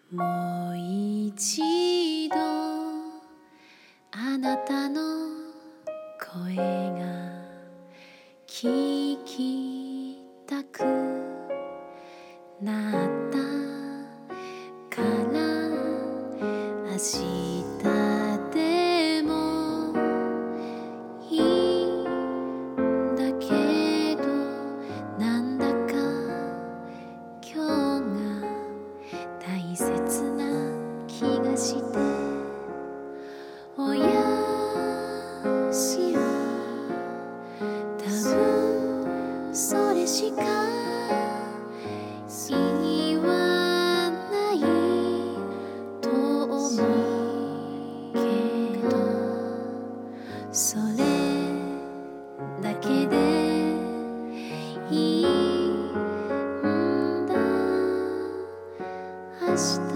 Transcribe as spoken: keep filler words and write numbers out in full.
もう一度あなたの声が聞きたくなったから明日でもいいんだけどなんだか今日が大切な気がしておやしは多分それしか言わないと思うけどそれだけでいいんだ明日